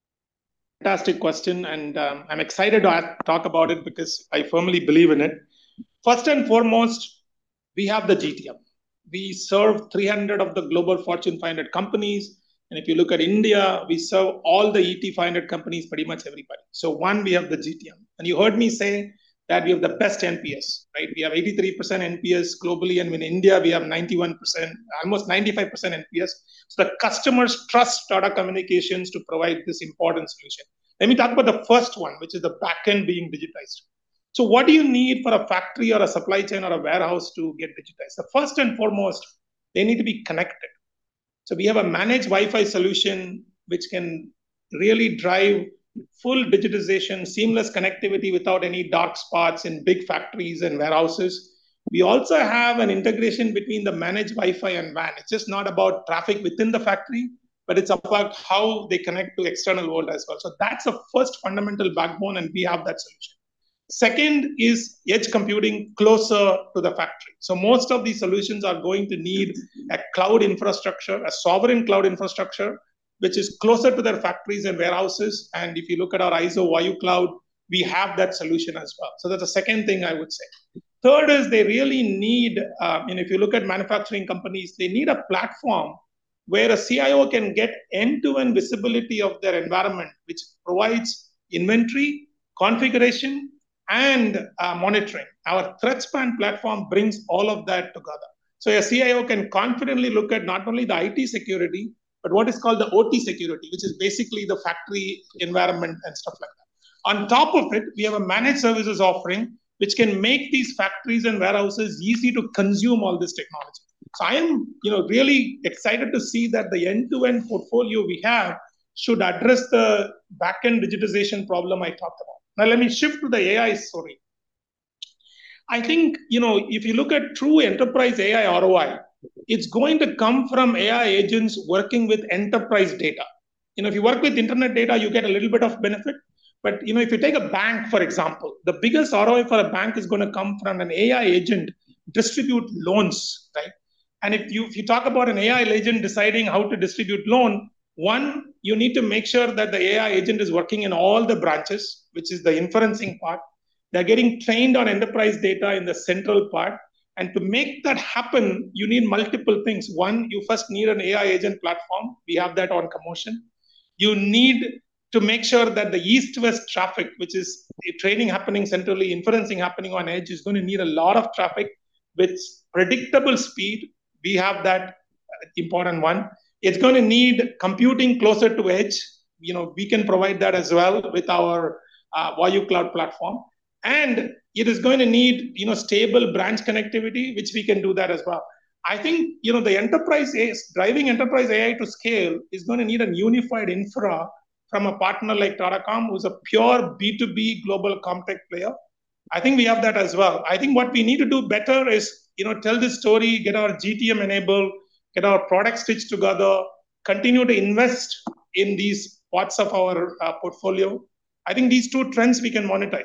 Fantastic question, and I'm excited to talk about it because I firmly believe in it. First and foremost, we have the GTM. We serve 300 of the global Fortune 500 companies. And if you look at India, we serve all the ET 500 companies, pretty much everybody. So one, we have the GTM. And you heard me say that we have the best NPS, right? We have 83% NPS globally. And in India, we have 91%, almost 95% NPS. So the customers trust Tata Communications to provide this important solution. Let me talk about the first one, which is the backend being digitized. So what do you need for a factory or a supply chain or a warehouse to get digitized? The first and foremost, they need to be connected. So we have a managed Wi-Fi solution which can really drive full digitization, seamless connectivity without any dark spots in big factories and warehouses. We also have an integration between the managed Wi-Fi and WAN. It's just not about traffic within the factory, but it's about how they connect to external world as well. So that's the first fundamental backbone, and we have that solution. Second is edge computing closer to the factory. So most of these solutions are going to need a cloud infrastructure, a sovereign cloud infrastructure, which is closer to their factories and warehouses. And if you look at our ISO Vayu Cloud, we have that solution as well. So that's the second thing I would say. Third is they really need, and if you look at manufacturing companies, they need a platform where a CIO can get end-to-end visibility of their environment, which provides inventory, configuration, and monitoring. Our ThreatSpan platform brings all of that together. So a CIO can confidently look at not only the IT security, but what is called the OT security, which is basically the factory environment and stuff like that. On top of it, we have a managed services offering, which can make these factories and warehouses easy to consume all this technology. So I am really excited to see that the end-to-end portfolio we have should address the back-end digitization problem I talked about. Now let me shift to the AI story. I think, if you look at true enterprise AI ROI, it's going to come from AI agents working with enterprise data. If you work with internet data, you get a little bit of benefit. But if you take a bank, for example, the biggest ROI for a bank is going to come from an AI agent distribute loans, right? And if you talk about an AI agent deciding how to distribute loan, one, you need to make sure that the AI agent is working in all the branches, which is the inferencing part. They're getting trained on enterprise data in the central part. And to make that happen, you need multiple things. One, you first need an AI agent platform. We have that on Commotion. You need to make sure that the east-west traffic, which is training happening centrally, inferencing happening on edge, is going to need a lot of traffic with predictable speed. We have that important one. It's going to need computing closer to edge. We can provide that as well with our Vayu Cloud platform. And it is going to need, stable branch connectivity, which we can do that as well. I think, the driving enterprise AI to scale is going to need a unified infra from a partner like Tata who's a pure B2B global CommTech player. I think we have that as well. I think what we need to do better is, tell this story, get our GTM enabled, get our product stitched together, continue to invest in these parts of our portfolio. I think these two trends we can monetize.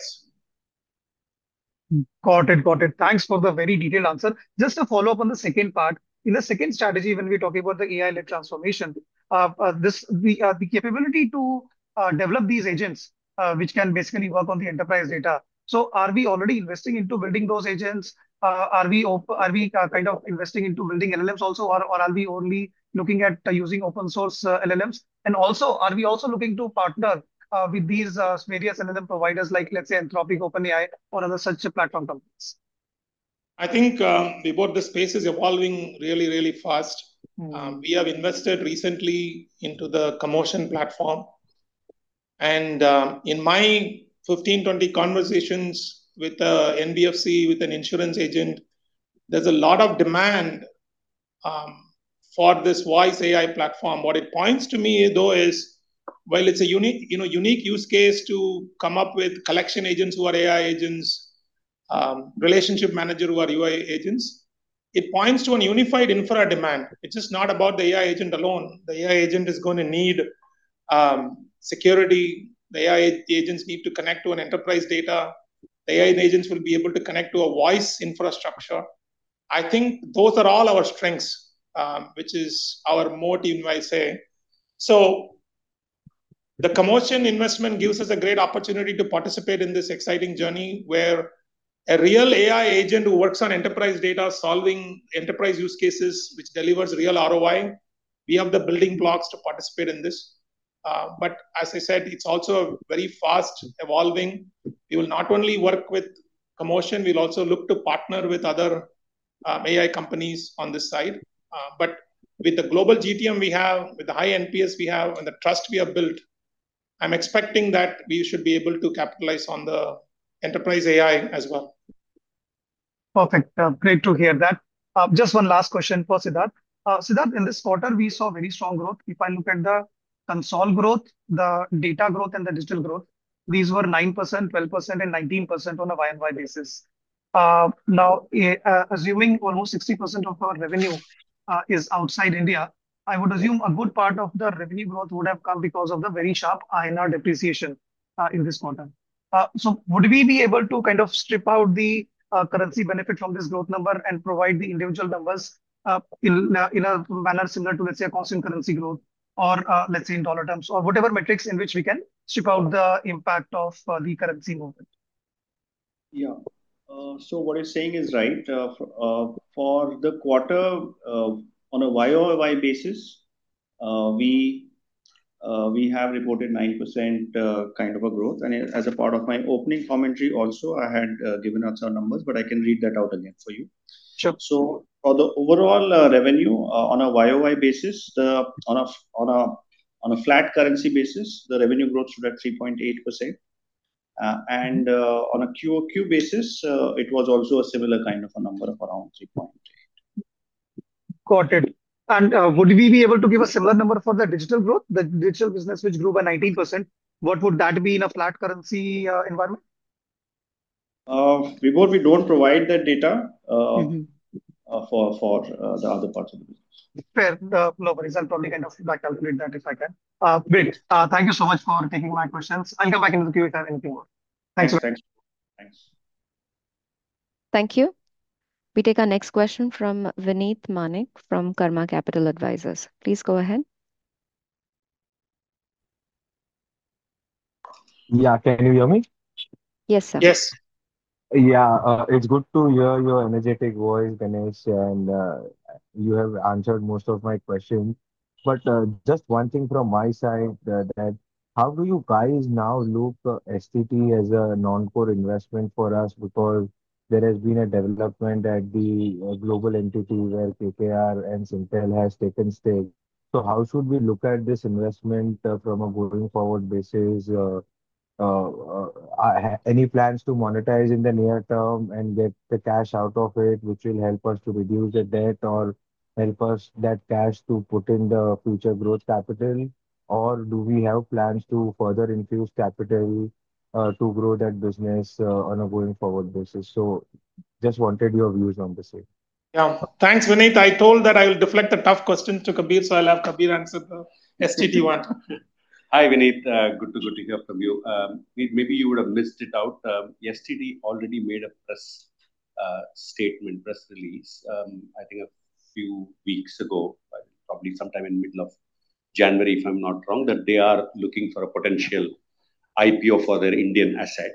Got it. Thanks for the very detailed answer. Just to follow up on the second part, in the second strategy, when we're talking about the AI-led transformation, the capability to develop these agents, which can basically work on the enterprise data. So, are we already investing into building those agents? Are we kind of investing into building LLMs also, or are we only looking at using open source LLMs? And also, are we also looking to partner with these various LLM providers like, let's say, Anthropic, OpenAI, or other such platform companies? I think both the space is evolving really, really fast. We have invested recently into the Commotion platform. And in my 15, 20 conversations with NBFC, with an insurance agent, there's a lot of demand for this voice AI platform. What it points to me, though, is while it's a unique use case to come up with collection agents who are AI agents, relationship manager who are UI agents, it points to an unified infra demand. It's just not about the AI agent alone. The AI agent is going to need security. The AI agents need to connect to an enterprise data. The AI agents will be able to connect to a voice infrastructure. I think those are all our strengths, which is our moat, even I say. So the Commotion investment gives us a great opportunity to participate in this exciting journey where a real AI agent who works on enterprise data, solving enterprise use cases, which delivers real ROI, we have the building blocks to participate in this. But as I said, it's also very fast evolving. We will not only work with Commotion, we'll also look to partner with other AI companies on this side. But with the global GTM we have, with the high NPS we have, and the trust we have built, I'm expecting that we should be able to capitalize on the enterprise AI as well. Perfect. Great to hear that. Just one last question for Siddharth. Siddharth, in this quarter, we saw very strong growth. If I look at the console growth, the data growth, and the digital growth, these were 9%, 12%, and 19% on a Y-on-Y basis. Now, assuming almost 60% of our revenue is outside India, I would assume a good part of the revenue growth would have come because of the very sharp INR depreciation in this quarter. So would we be able to kind of strip out the currency benefit from this growth number and provide the individual numbers in a manner similar to, let's say, a constant currency growth, or let's say in dollar terms, or whatever metrics in which we can strip out the impact of the currency movement? Yeah. So what you're saying is right. For the quarter, on a YOY basis, we have reported 9% kind of a growth. And as a part of my opening commentary also, I had given out some numbers, but I can read that out again for you. Sure. So for the overall revenue on a YOY basis, on a flat currency basis, the revenue growth stood at 3.8%. And on a QOQ basis, it was also a similar kind of a number of around 3.8. Got it. And would we be able to give a similar number for the digital growth, the digital business, which grew by 19%? What would that be in a flat currency environment? Vibhor, we don't provide that data Mhm. for the other parts of the business. Fair. No worries. I'll probably kind of back calculate that if I can. Great. Thank you so much for taking my questions. I'll come back into the queue if I have anything more. Thanks. Thanks. Thank you. We take our next question from Vineet Manik from Karma Capital Advisors. Please go ahead. Yeah, can you hear me? Yes, sir. Yes. Yeah, it's good to hear your energetic voice, Ganesh, and you have answered most of my questions. But just one thing from my side, that how do you guys now look STT as a non-core investment for us? Because there has been a development at the global entity where KKR and Sintel has taken stake. So how should we look at this investment from a going forward basis? Any plans to monetize in the near term and get the cash out of it, which will help us to reduce the debt or help us that cash to put in the future growth capital? Or do we have plans to further infuse capital to grow that business on a going forward basis? So just wanted your views on the same. Yeah. Thanks, Vineet. I told that I will deflect the tough questions to Kabir, so I'll have Kabir answer the STT one. Hi, Vineet. Good to hear from you. Maybe you would have missed it out. STT already made a press statement, press release, I think a few weeks ago, probably sometime in middle of January, if I'm not wrong, that they are looking for a potential IPO for their Indian asset.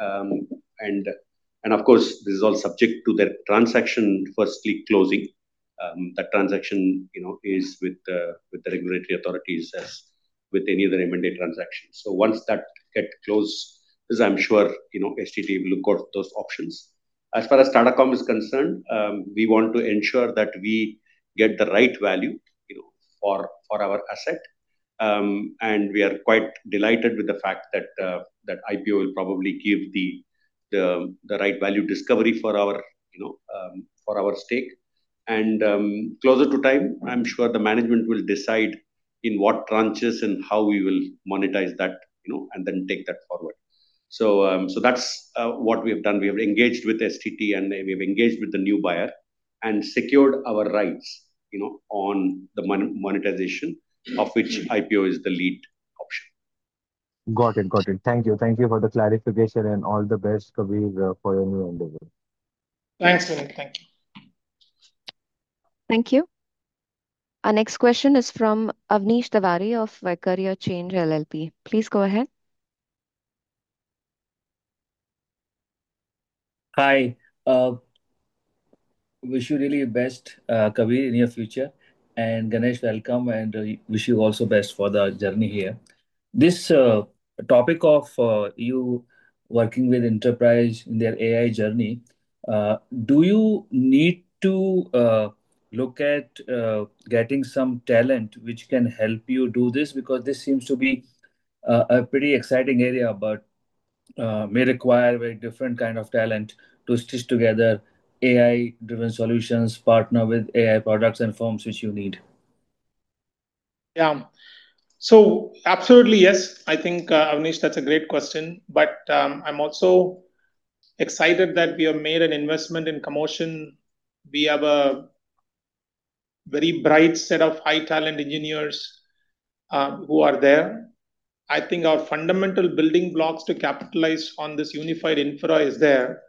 And of course, this is all subject to their transaction firstly closing. That transaction, is with the regulatory authorities as with any other M&A transaction. So once that get closed, as I'm sure, STT will look at those options. As far as Tata is concerned, we want to ensure that we get the right value, for our asset. And we are quite delighted with the fact that that IPO will probably give the right value discovery for our stake. And closer to time, I'm sure the management will decide in what tranches and how we will monetize that, and then take that forward. So that's what we have done. We have engaged with STT and we have engaged with the new buyer and secured our rights, on the monetization, of which IPO is the lead option. Got it. Thank you for the clarification and all the best, Kabir, for your new endeavor. Thanks, Vineet. Thank you. Thank you. Our next question is from Avnish Tiwari of Vaikarya Change LLP. Please go ahead. Hi. Wish you really best, Kabir, in your future. And Ganesh, welcome, and wish you also best for the journey here. This topic of you working with enterprise in their AI journey, do you need to look at getting some talent which can help you do this? Because this seems to be a pretty exciting area, but may require very different kind of talent to stitch together AI-driven solutions, partner with AI products and firms which you need. Yeah. So absolutely, yes. I think, Avnish, that's a great question. But I'm also excited that we have made an investment in Commotion. We have a very bright set of high talent engineers who are there. I think our fundamental building blocks to capitalize on this unified infra is there.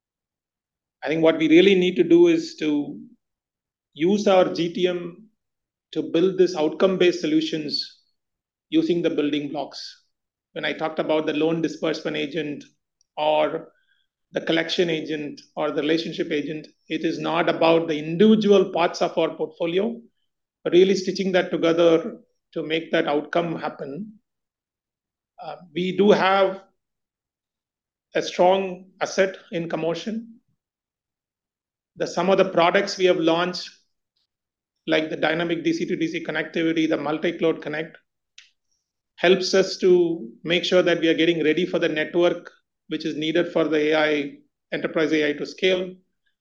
I think what we really need to do is to use our GTM to build this outcome-based solutions using the building blocks. When I talked about the loan disbursement agent or the collection agent or the relationship agent, it is not about the individual parts of our portfolio, but really stitching that together to make that outcome happen. We do have a strong asset in Commotion. Some of the products we have launched, like the dynamic DC-to-DC connectivity, the multi-cloud connect, helps us to make sure that we are getting ready for the network which is needed for the AI, enterprise AI to scale.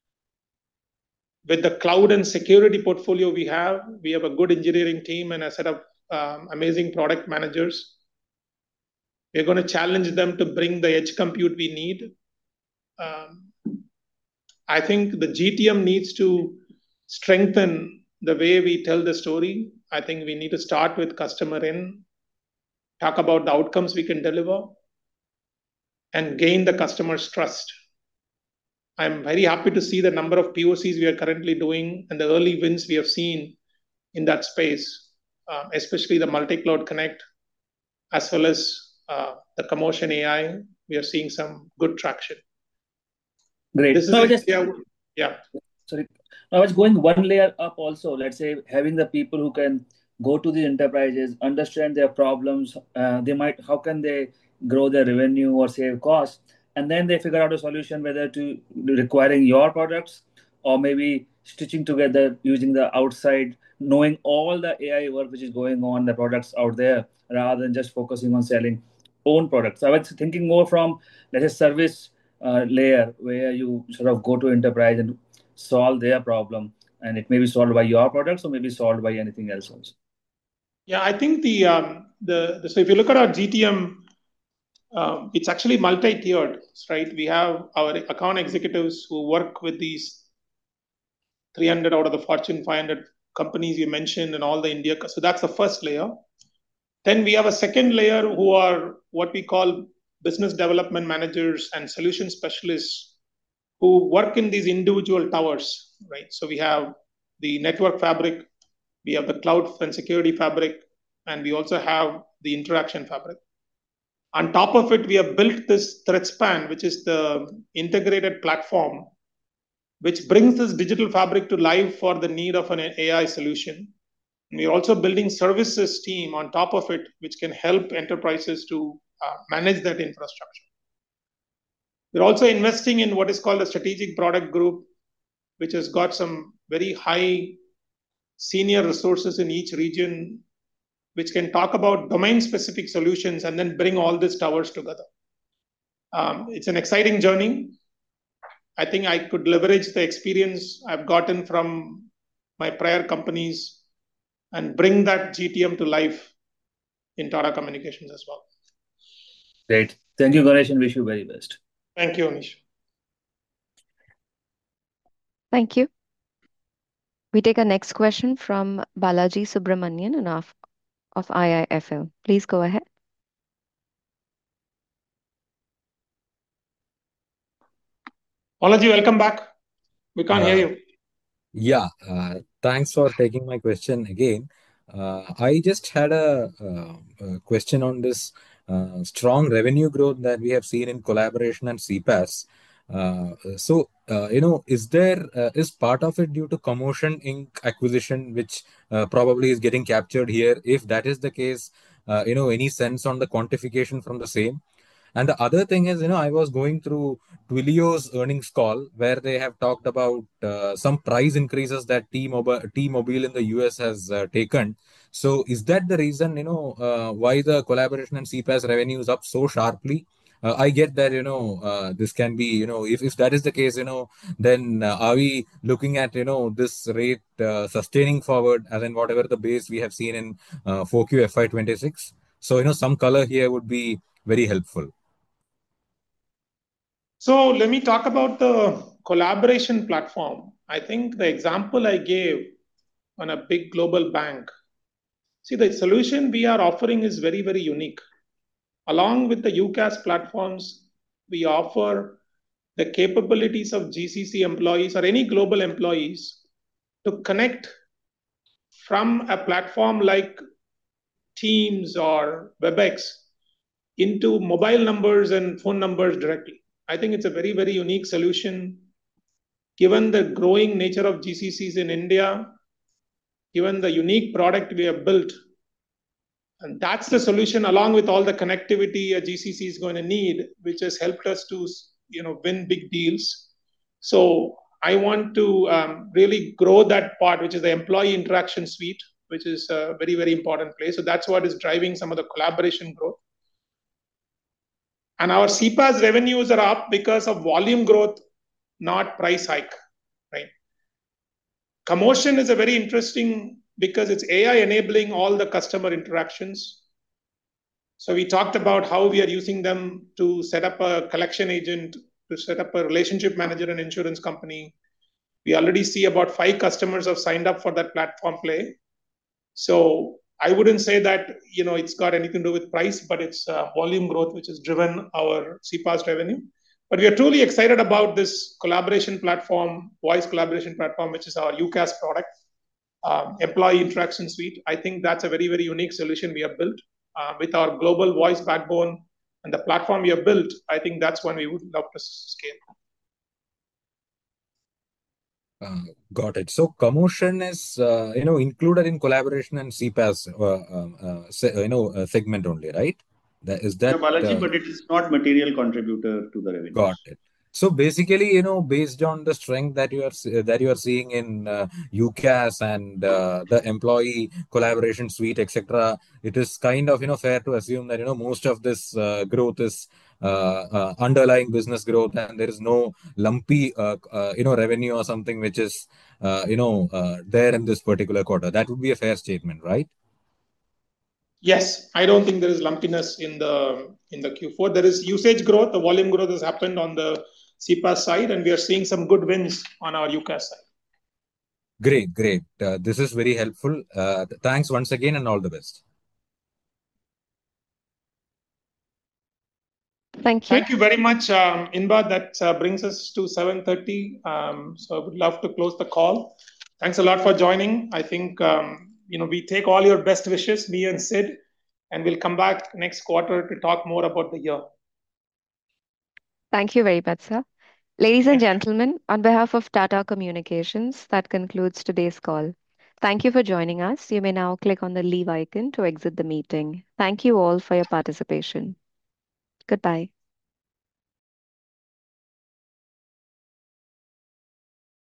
With the cloud and security portfolio we have a good engineering team and a set of amazing product managers. We're going to challenge them to bring the edge compute we need. I think the GTM needs to strengthen the way we tell the story. I think we need to start with customer in, talk about the outcomes we can deliver, and gain the customer's trust. I'm very happy to see the number of POCs we are currently doing and the early wins we have seen in that space, especially the multi-cloud connect, as well as the Commotion AI. We are seeing some good traction. Great. This is No, yeah. Sorry. I was going one layer up also. Let's say having the people who can go to the enterprises, understand their problems. How can they grow their revenue or save costs? And then they figure out a solution whether to requiring your products or maybe stitching together using the outside, knowing all the AI work which is going on, the products out there, rather than just focusing on selling own products. I was thinking more from, let's say, service layer where you sort of go to enterprise and solve their problem, and it may be solved by your products or maybe solved by anything else also. Yeah, I think so if you look at our GTM, it's actually multi-tiered, right? We have our account executives who work with these 300 out of the Fortune 500 companies you mentioned and all the India. So that's the first layer. Then we have a second layer who are what we call business development managers and solution specialists who work in these individual towers, right? So we have the network fabric, we have the cloud and security fabric, and we also have the interaction fabric. On top of it, we have built this ThreadSpan, which is the integrated platform, which brings this digital fabric to life for the need of an AI solution. And we're also building services team on top of it, which can help enterprises to manage that infrastructure. We're also investing in what is called a strategic product group, which has got some very high senior resources in each region, which can talk about domain-specific solutions and then bring all these towers together. It's an exciting journey. I think I could leverage the experience I've gotten from my prior companies and bring that GTM to life in Tata Communications as well. Great. Thank you, Ganesh, and wish you very best. Thank you, Anish. Thank you. We take our next question from Balaji Subramanian of IIFL. Please go ahead. Balaji, welcome back. We can't hear you. Yeah, thanks for taking my question again. I just had a question on this strong revenue growth that we have seen in collaboration and CPaaS. Is part of it due to Commotion Inc. acquisition, which probably is getting captured here? If that is the case, any sense on the quantification from the same? And the other thing is, I was going through Twilio's earnings call where they have talked about some price increases that T-Mobile in the US has taken. So is that the reason, why the collaboration and CPaaS revenue is up so sharply? I get that, this can be, if that is the case, then are we looking at, this rate sustaining forward as in whatever the base we have seen in 4Q FY26? So, some color here would be very helpful. So let me talk about the collaboration platform. I think the example I gave on a big global bank, see, the solution we are offering is very, very unique. Along with the UCaaS platforms, we offer the capabilities of GCC employees or any global employees to connect from a platform like Teams or WebEx into mobile numbers and phone numbers directly. I think it's a very, very unique solution, given the growing nature of GCCs in India, given the unique product we have built. And that's the solution, along with all the connectivity a GCC is going to need, which has helped us to win big deals. So I want to really grow that part, which is the employee interaction suite, which is a very, very important place. So that's what is driving some of the collaboration growth. And our CPaaS revenues are up because of volume growth, not price hike, right? Commotion is a very interesting because it's AI enabling all the customer interactions. So we talked about how we are using them to set up a collection agent to set up a relationship manager and insurance company. We already see about 5 customers have signed up for that platform play. So I wouldn't say that it's got anything to do with price, but it's volume growth which has driven our CPaaS revenue. But we are truly excited about this collaboration platform, voice collaboration platform, which is our UCaaS product, employee interaction suite. I think that's a very, very unique solution we have built with our global voice backbone and the platform we have built. I think that's one we would love to scale. Got it. So commotion is included in collaboration and CPaaS segment only, right? Is that Balaji, but it is not material contributor to the revenues. Got it. So basically, based on the strength that you are seeing in UCaaS and the employee collaboration suite, etc., it is kind of fair to assume that most of this growth is underlying business growth, and there is no lumpy revenue or something which is there in this particular quarter. That would be a fair statement, right? Yes, I don't think there is lumpiness in the Q4. There is usage growth. The volume growth has happened on the CPaaS side, and we are seeing some good wins on our UCaaS side. Great. This is very helpful. Thanks once again, and all the best. Thank you. Thank you very much, Inba. That brings us to 7:30. So I would love to close the call. Thanks a lot for joining. I think we take all your best wishes, me and Sid, and we'll come back next quarter to talk more about the year. Thank you very much, sir. Ladies and gentlemen, on behalf of Tata Communications, that concludes today's call. Thank you for joining us. You may now click on the leave icon to exit the meeting. Thank you all for your participation. Goodbye.